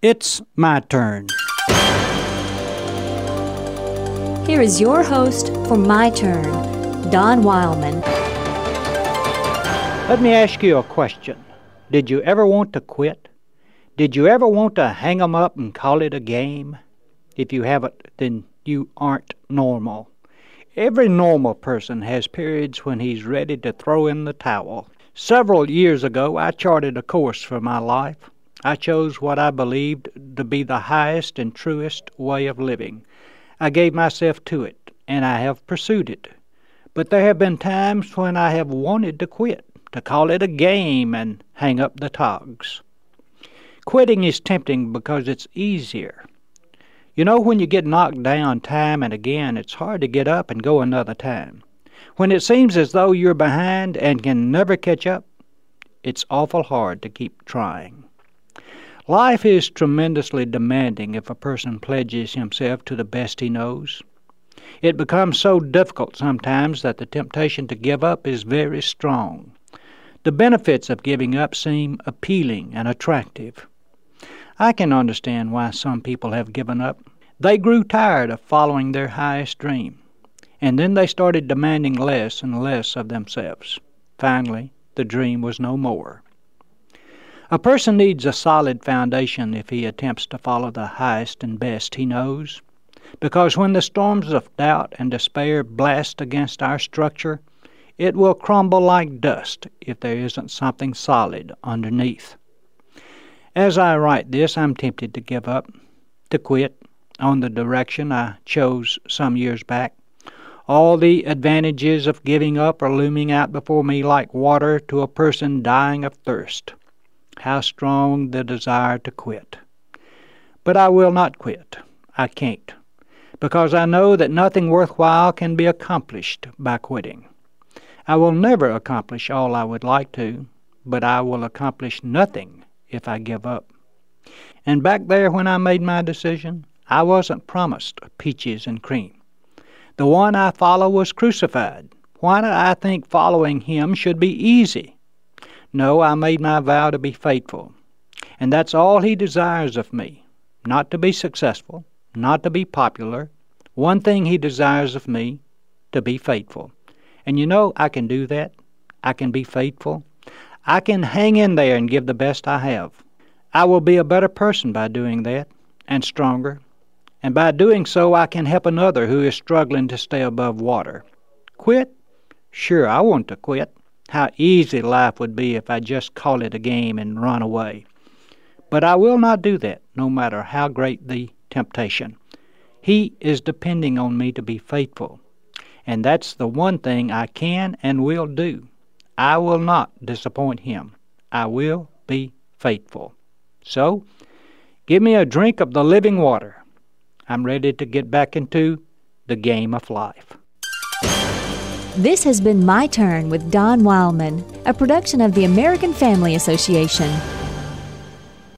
It's my turn. Here is your host for My Turn, Don Wildman. Let me ask you a question. Did you ever want to quit? Did you ever want to hang 'em up and call it a game? If you haven't, then you aren't normal. Every normal person has periods when he's ready to throw in the towel. Several years ago, I charted a course for my life. I chose what I believed to be the highest and truest way of living. I gave myself to it, and I have pursued it. But there have been times when I have wanted to quit, to call it a game and hang up the togs. Quitting is tempting because it's easier. You know, when you get knocked down time and again, it's hard to get up and go another time. When it seems as though you're behind and can never catch up, it's awful hard to keep trying. Life is tremendously demanding if a person pledges himself to the best he knows. It becomes so difficult sometimes that the temptation to give up is very strong. The benefits of giving up seem appealing and attractive. I can understand why some people have given up. They grew tired of following their highest dream, and then they started demanding less and less of themselves. Finally, the dream was no more. A person needs a solid foundation if he attempts to follow the highest and best he knows, because when the storms of doubt and despair blast against our structure, it will crumble like dust if there isn't something solid underneath. As I write this, I'm tempted to give up, to quit on the direction I chose some years back. All the advantages of giving up are looming out before me like water to a person dying of thirst. How strong the desire to quit. But I will not quit. I can't, because I know that nothing worthwhile can be accomplished by quitting. I will never accomplish all I would like to, but I will accomplish nothing if I give up. And back there when I made my decision, I wasn't promised peaches and cream. The one I follow was crucified. Why did I think following him should be easy? No, I made my vow to be faithful. And that's all he desires of me. Not to be successful, not to be popular. One thing he desires of me, to be faithful. And you know, I can do that. I can be faithful. I can hang in there and give the best I have. I will be a better person by doing that, and stronger. And by doing so, I can help another who is struggling to stay above water. Quit? Sure, I want to quit. How easy life would be if I just call it a game and run away. But I will not do that, no matter how great the temptation. He is depending on me to be faithful. And that's the one thing I can and will do. I will not disappoint him. I will be faithful. So, give me a drink of the living water. I'm ready to get back into the game of life. This has been My Turn with Don Wildman, a production of the American Family Association.